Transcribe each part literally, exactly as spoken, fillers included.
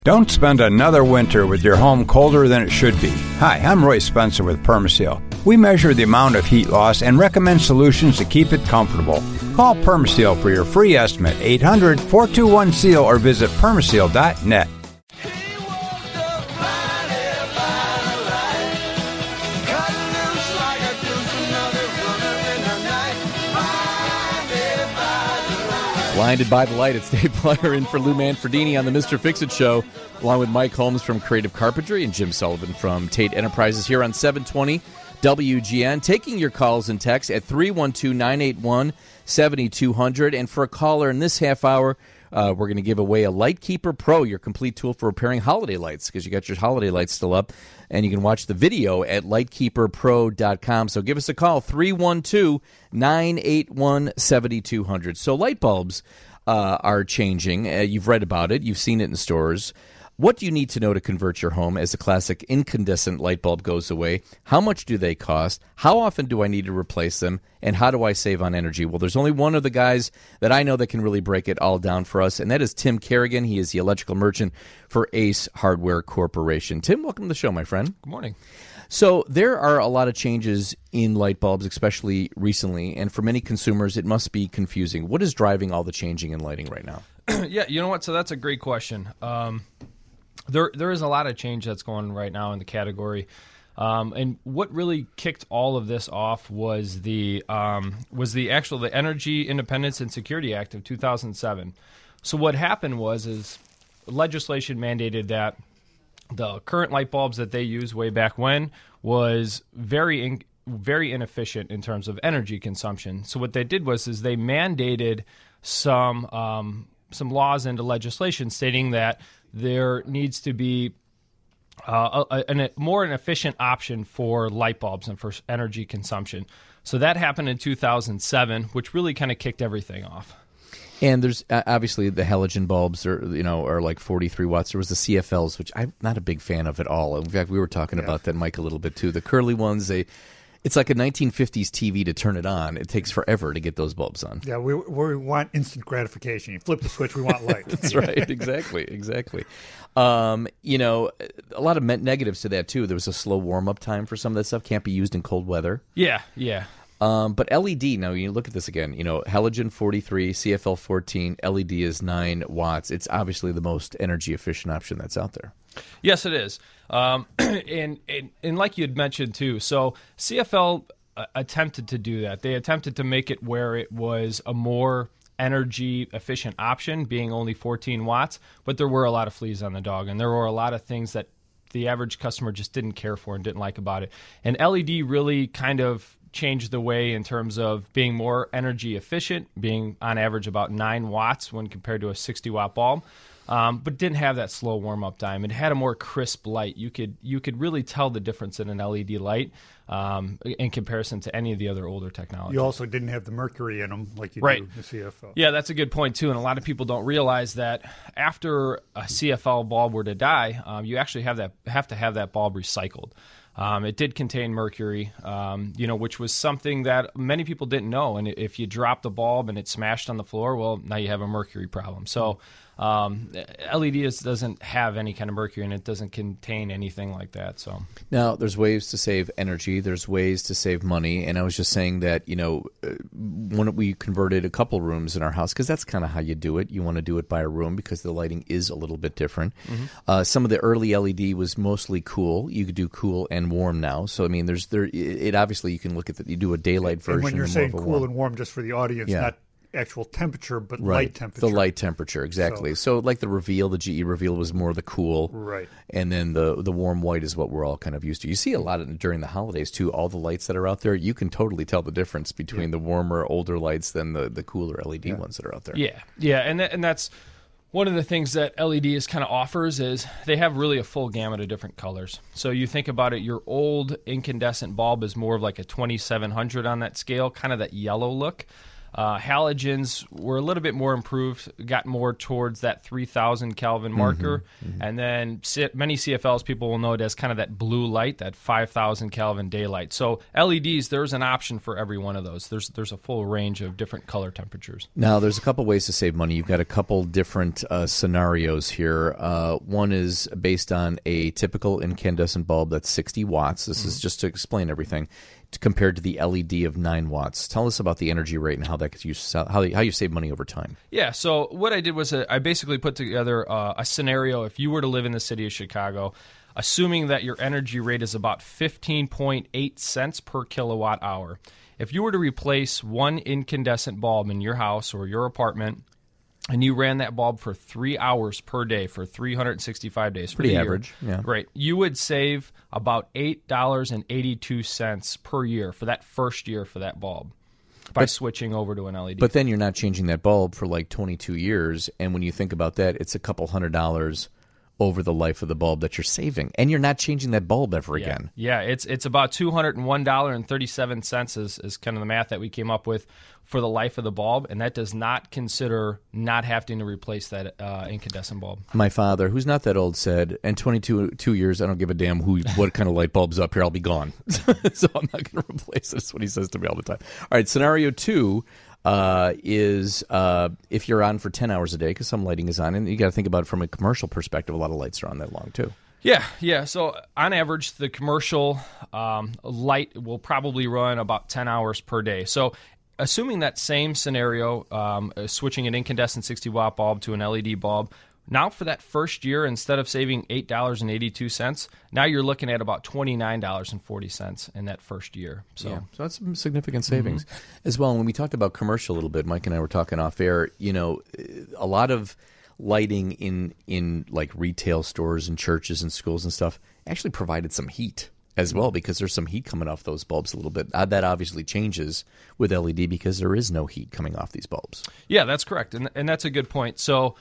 Don't spend another winter with your home colder than it should be. Hi, I'm Roy Spencer with Permaseal. We measure the amount of heat loss and recommend solutions to keep it comfortable. Call Permaseal for your free estimate, eight hundred, four two one, S E A L, or visit permaseal dot net. Blinded by the Light, it's Dave Blair in for Lou Manfredini on the Mister Fix-It Show, along with Mike Holmes from Creative Carpentry and Jim Sullivan from Tate Enterprises here on seven twenty W G N. Taking your calls and texts at three one two, nine eight one, seven two zero zero. And for a caller in this half hour, uh, we're going to give away a Lightkeeper Pro, your complete tool for repairing holiday lights, because you got your holiday lights still up. And you can watch the video at lightkeeper pro dot com. So give us a call, three one two, nine eight one, seven two zero zero. So light bulbs uh, are changing. Uh, you've read about it. You've seen it in stores. What do you need to know to convert your home as the classic incandescent light bulb goes away? How much do they cost? How often do I need to replace them? And how do I save on energy? Well, there's only one of the guys that I know that can really break it all down for us, and that is Tim Kerrigan. He is the electrical merchant for Ace Hardware Corporation. Tim, welcome to the show, my friend. Good morning. So there are a lot of changes in light bulbs, especially recently, and for many consumers, it must be confusing. What is driving all the changing in lighting right now? Yeah, you know what? So that's a great question. Um, there, there is a lot of change that's going on right now in the category. Um, and what really kicked all of this off was the um, was the actual the Energy Independence and Security Act of two thousand seven. So what happened was is legislation mandated that the current light bulbs that they used way back when was very in, very inefficient in terms of energy consumption. So what they did was is they mandated some um, some laws into legislation stating that there needs to be Uh, a, a, a more an efficient option for light bulbs and for energy consumption. So that happened in two thousand seven, which really kind of kicked everything off. And there's uh, obviously the halogen bulbs are, you know, are like forty-three watts. There was the C F Ls, which I'm not a big fan of at all. In fact, we were talking yeah. about that, Mike, a little bit too. The curly ones, they it's like a nineteen fifties T V to turn it on. It takes forever to get those bulbs on. Yeah, we we want instant gratification. You flip the switch, we want light. That's right. Exactly. Exactly. Um, you know, a lot of negatives to that too. There was a slow warm up time for some of that stuff. Can't be used in cold weather. Yeah. Yeah. Um, but L E D, now you look at this again, you know, halogen forty-three, C F L fourteen, L E D is nine watts. It's obviously the most energy efficient option that's out there. Yes, it is. Um, and, and, and like you had mentioned too, so C F L uh, attempted to do that. They attempted to make it where it was a more energy efficient option, being only fourteen watts, but there were a lot of fleas on the dog, and there were a lot of things that the average customer just didn't care for and didn't like about it. And L E D really kind of changed the way in terms of being more energy efficient, being on average about nine watts when compared to a sixty watt bulb. Um, but didn't have that slow warm-up time. It had a more crisp light. You could you could really tell the difference in an L E D light um, in comparison to any of the other older technologies. You also didn't have the mercury in them like you right. do the C F L. Yeah, that's a good point, too. And a lot of people don't realize that after a C F L bulb were to die, um, you actually have that have to have that bulb recycled. Um, it did contain mercury, um, you know, which was something that many people didn't know. And if you drop the bulb and it smashed on the floor, well, now you have a mercury problem. So um, L E D is, doesn't have any kind of mercury, and it doesn't contain anything like that. So now, there's ways to save energy. There's ways to save money. And I was just saying that, you know, when we converted a couple rooms in our house, because that's kind of how you do it. You want to do it by a room because the lighting is a little bit different. Mm-hmm. Uh, some of the early L E D was mostly cool. You could do cool and warm now. So I mean, there's there. It obviously you can look at that. You do a daylight version. And when you're and saying cool warm. and warm, just for the audience, yeah. not actual temperature, but right. light temperature. The light temperature, exactly. So, so like the Reveal, the G E Reveal was more the cool, right? And then the the warm white is what we're all kind of used to. You see a lot of during the holidays too. All the lights that are out there, you can totally tell the difference between yeah. the warmer, older lights than the the cooler L E D yeah. ones that are out there. Yeah, yeah, and th- and that's. One of the things that L E D is kind of offers is they have really a full gamut of different colors. So you think about it, your old incandescent bulb is more of like a twenty-seven hundred on that scale, kind of that yellow look. Uh, halogens were a little bit more improved, got more towards that three thousand Kelvin marker. Mm-hmm, mm-hmm. And then C- many C F Ls people will know it as kind of that blue light, that five thousand Kelvin daylight. So L E Ds, there's an option for every one of those. There's there's a full range of different color temperatures. Now, there's a couple ways to save money. You've got a couple different uh, scenarios here. Uh, one is based on a typical incandescent bulb that's sixty watts. This mm-hmm. is just to explain everything. Compared to the L E D of nine watts. Tell us about the energy rate and how that gets used, how how you save money over time. Yeah, so what I did was uh, I basically put together uh, a scenario if you were to live in the city of Chicago, assuming that your energy rate is about fifteen point eight cents per kilowatt hour. If you were to replace one incandescent bulb in your house or your apartment, and you ran that bulb for three hours per day for three hundred sixty-five days. Pretty average, yeah. Great. You would save about eight dollars and eighty-two cents per year for that first year for that bulb by but, switching over to an L E D. But then you're not changing that bulb for like twenty-two years, and when you think about that, it's a couple hundred dollars over the life of the bulb that you're saving, and you're not changing that bulb ever yeah. again. Yeah, it's it's about two hundred one dollars and thirty-seven cents is, is kind of the math that we came up with for the life of the bulb, and that does not consider not having to replace that uh, incandescent bulb. My father, who's not that old, said, in twenty-two two years, I don't give a damn who what kind of light bulb's up here, I'll be gone. So I'm not going to replace it. That's what he says to me all the time. All right, scenario two uh, is uh, if you're on for ten hours a day, because some lighting is on, and you got to think about it from a commercial perspective, a lot of lights are on that long too. Yeah, yeah. So on average, the commercial um, light will probably run about ten hours per day. So assuming that same scenario, um, uh, switching an incandescent sixty watt bulb to an L E D bulb, now for that first year, instead of saving eight dollars and eighty-two cents, now you're looking at about twenty-nine dollars and forty cents in that first year. So, yeah, so that's some significant savings mm-hmm. as well. And when we talked about commercial a little bit, Mike and I were talking off air, you know, a lot of lighting in, in like retail stores and churches and schools and stuff actually provided some heat as well, because there's some heat coming off those bulbs a little bit. Uh, that obviously changes with L E D because there is no heat coming off these bulbs. Yeah, that's correct. And, and that's a good point. So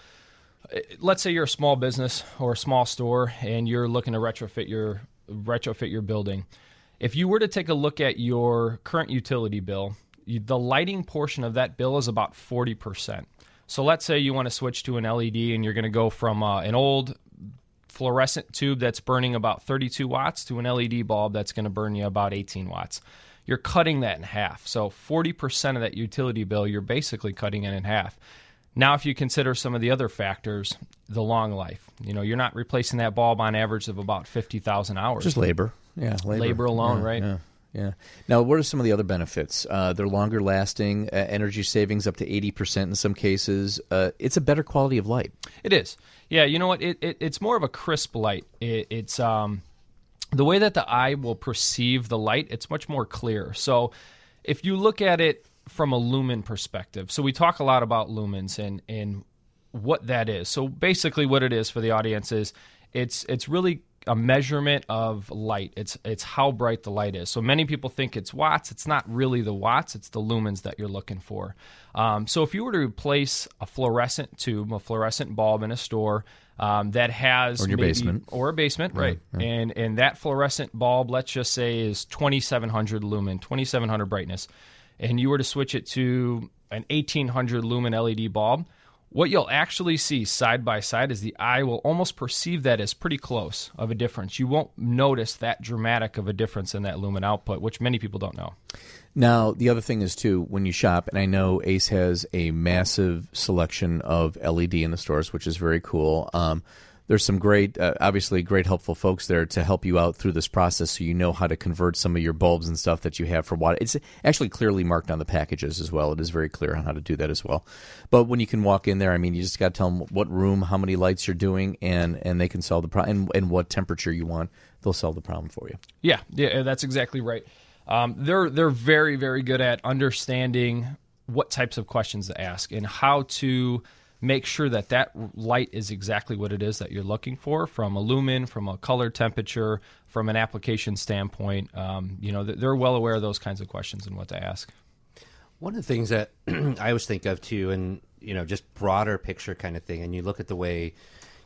let's say you're a small business or a small store and you're looking to retrofit your retrofit your building. If you were to take a look at your current utility bill, you, the lighting portion of that bill is about forty percent. So let's say you want to switch to an L E D and you're going to go from uh, an old fluorescent tube that's burning about thirty-two watts to an L E D bulb that's going to burn you about eighteen watts. You're cutting that in half. So forty percent of that utility bill, you're basically cutting it in half. Now, if you consider some of the other factors, the long life, you know, you're not replacing that bulb on average of about fifty thousand hours. Just labor. Yeah, labor. Labor alone, yeah, right? Yeah. Yeah. Now, what are some of the other benefits? Uh, they're longer lasting, uh, energy savings up to eighty percent in some cases. Uh, it's a better quality of light. It is. Yeah, you know what? It, it It's more of a crisp light. It, it's um, the way that the eye will perceive the light, it's much more clear. So if you look at it from a lumen perspective, so we talk a lot about lumens and, and what that is. So basically what it is for the audience is it's it's really a measurement of light. It's it's how bright the light is. So many people think it's watts. It's not really the watts. It's the lumens that you're looking for. Um, so if you were to replace a fluorescent tube, a fluorescent bulb in a store um, that has or in your maybe, basement or a basement, right? right. right. And and that fluorescent bulb, let's just say, is twenty-seven hundred lumen, twenty-seven hundred brightness, and you were to switch it to an eighteen hundred lumen L E D bulb. What you'll actually see side by side is the eye will almost perceive that as pretty close of a difference. You won't notice that dramatic of a difference in that lumen output, which many people don't know. Now, the other thing is, too, when you shop, and I know Ace has a massive selection of L E D in the stores, which is very cool. Um, there's some great, uh, obviously great helpful folks there to help you out through this process so you know how to convert some of your bulbs and stuff that you have for water. It's actually clearly marked on the packages as well. It is very clear on how to do that as well. But when you can walk in there, I mean, you just got to tell them what room, how many lights you're doing, and, and they can solve the problem, and, and what temperature you want. They'll solve the problem for you. Yeah, yeah, that's exactly right. Um, they're they're very, very good at understanding what types of questions to ask and how to make sure that that light is exactly what it is that you're looking for from a lumen, from a color temperature, from an application standpoint. Um, you know, they're well aware of those kinds of questions and what to ask. One of the things that I always think of, too, and, you know, just broader picture kind of thing, and you look at the way,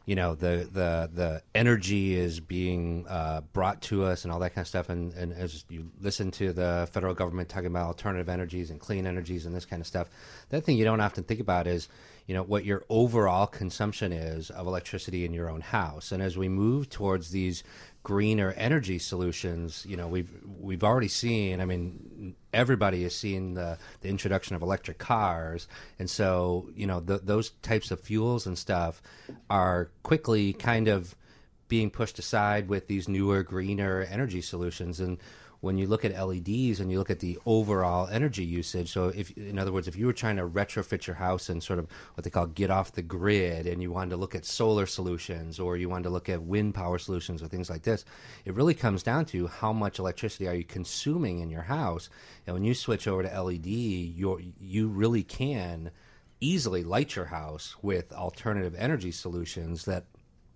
you know, the the the energy is being uh, brought to us and all that kind of stuff. And, and as you listen to the federal government talking about alternative energies and clean energies and this kind of stuff, that thing you don't often think about is, you know, what your overall consumption is of electricity in your own house. And as we move towards these greener energy solutions, you know, we've we've already seen, I mean, everybody has seen the, the introduction of electric cars. And so, you know, the, those types of fuels and stuff are quickly kind of being pushed aside with these newer, greener energy solutions. And when you look at L E Ds and you look at the overall energy usage, so if, in other words, if you were trying to retrofit your house and sort of what they call get off the grid, and you wanted to look at solar solutions, or you wanted to look at wind power solutions or things like this, it really comes down to how much electricity are you consuming in your house. And when you switch over to L E D, you're, you really can easily light your house with alternative energy solutions that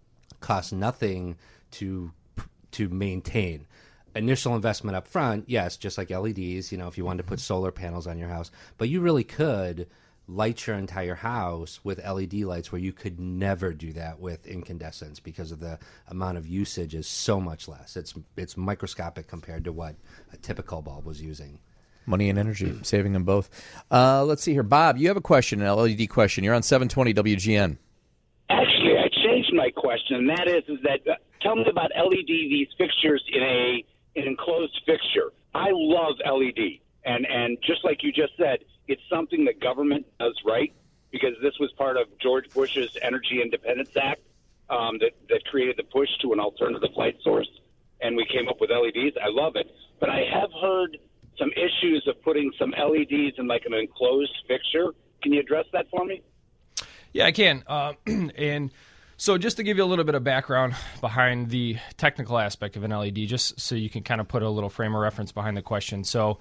cost nothing to to maintain. Initial investment up front, yes, just like L E Ds, you know, if you wanted to put solar panels on your house. But you really could light your entire house with L E D lights, where you could never do that with incandescents because of the amount of usage is so much less. It's it's microscopic compared to what a typical bulb was using. Money and energy, saving them both. Uh, let's see here. Bob, you have a question, an L E D question. You're on seven twenty W G N. Actually, I changed my question, and that is, is that uh, tell me about L E D, these fixtures in a an enclosed fixture. I love L E D, and and just like you just said, it's something that government does right, because this was part of George Bush's Energy Independence Act um, that that created the push to an alternative light source, and we came up with L E Ds. I love it, but I have heard some issues of putting some L E Ds in like an enclosed fixture. Can you address that for me? Yeah, I can. Uh, and so just to give you a little bit of background behind the technical aspect of an L E D, just so you can kind of put a little frame of reference behind the question. So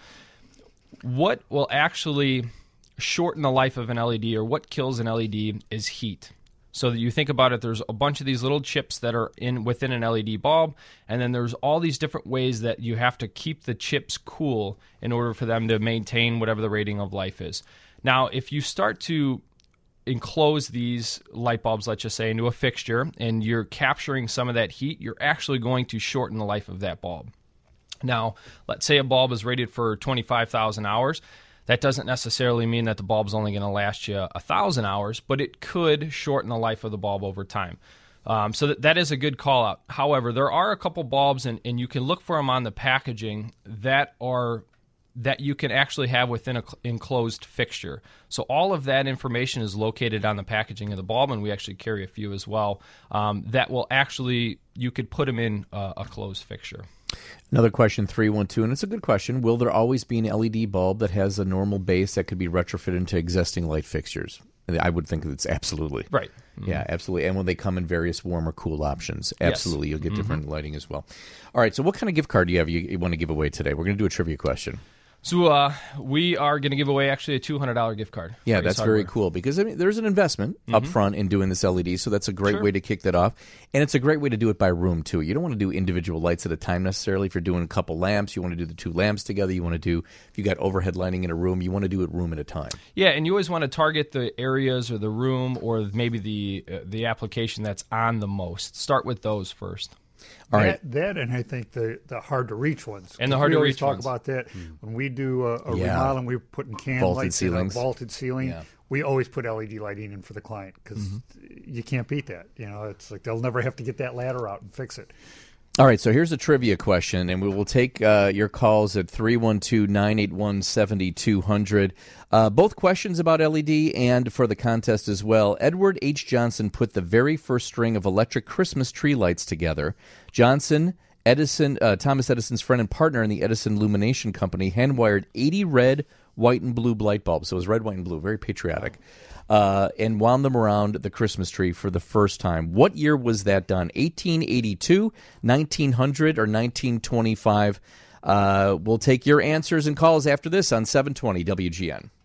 what will actually shorten the life of an L E D, or what kills an L E D, is heat. So that you think about it, there's a bunch of these little chips that are in within an L E D bulb, and then there's all these different ways that you have to keep the chips cool in order for them to maintain whatever the rating of life is. Now, if you start to enclose these light bulbs, let's just say, into a fixture, and you're capturing some of that heat, you're actually going to shorten the life of that bulb. Now, let's say a bulb is rated for twenty-five thousand hours. That doesn't necessarily mean that the bulb's only going to last you one thousand hours, but it could shorten the life of the bulb over time. Um, so that, that is a good call out. However, there are a couple bulbs, and, and you can look for them on the packaging, that are that you can actually have within an enclosed fixture. So all of that information is located on the packaging of the bulb, and we actually carry a few as well, um, that will actually, you could put them in uh, a closed fixture. Another question, three one two, and it's a good question. Will there always be an L E D bulb that has a normal base that could be retrofitted into existing light fixtures? I would think it's absolutely. Right. Mm-hmm. Yeah, absolutely. And when they come in various warm or cool options, absolutely, yes. You'll get Mm-hmm. different lighting as well. All right, so what kind of gift card do you have you, you want to give away today? We're going to do a trivia question. So uh, we are going to give away actually a two hundred dollars gift card. Yeah, that's very cool, because I mean, there's an investment mm-hmm. up front in doing this L E D, so that's a great Sure. way to kick that off. And it's a great way to do it by room, too. You don't want to do individual lights at a time necessarily. If you're doing a couple lamps, you want to do the two lamps together. You want to do, if you got overhead lighting in a room, you want to do it room at a time. Yeah, and you always want to target the areas or the room or maybe the uh, the application that's on the most. Start with those first. All that, right. that and I think the, the hard to reach ones. And the 'Cause hard we to always reach talk ones. about that when we do a, a Yeah. remodel and we're putting can Vaulted lights ceilings. in a vaulted ceiling. Yeah. We always put L E D lighting in for the client, because Mm-hmm. you can't beat that. You know, it's like they'll never have to get that ladder out and fix it. All right, so here's a trivia question, and we will take uh, your calls at three one two, nine eight one, seven two zero zero. Uh, both questions about L E D and for the contest as well. Edward H. Johnson put the very first string of electric Christmas tree lights together. Johnson, Edison, uh, Thomas Edison's friend and partner in the Edison Illumination Company, hand-wired eighty red, white, and blue light bulbs. So it was red, white, and blue, very patriotic. Uh, and wound them around the Christmas tree for the first time. What year was that done? eighteen eighty-two, nineteen hundred, or nineteen twenty-five? Uh, we'll take your answers and calls after this on seven twenty W G N.